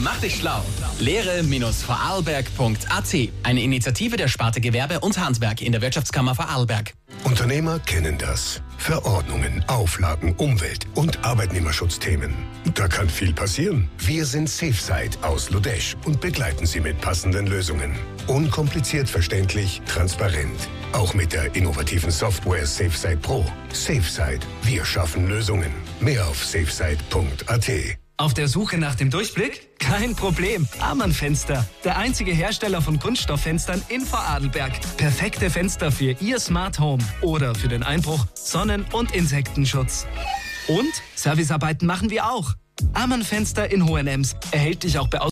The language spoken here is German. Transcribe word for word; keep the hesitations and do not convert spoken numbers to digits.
Mach dich schlau. Lehre Vorarlberg punkt a t. Eine Initiative der Sparte Gewerbe und Handwerk in der Wirtschaftskammer Vorarlberg. Unternehmer kennen das. Verordnungen, Auflagen, Umwelt- und Arbeitnehmerschutzthemen. Da kann viel passieren. Wir sind SafeSide aus Ludesch und begleiten Sie mit passenden Lösungen. Unkompliziert verständlich, transparent. Auch mit der innovativen Software SafeSide Pro. SafeSide. Wir schaffen Lösungen. Mehr auf safeside punkt a t. Auf der Suche nach dem Durchblick? Kein Problem. Amann Fenster. Der einzige Hersteller von Kunststofffenstern in Vorarlberg. Perfekte Fenster für Ihr Smart Home. Oder für den Einbruch, Sonnen- und Insektenschutz. Und Servicearbeiten machen wir auch. Amann Fenster in Hohenems. Erhältlich auch bei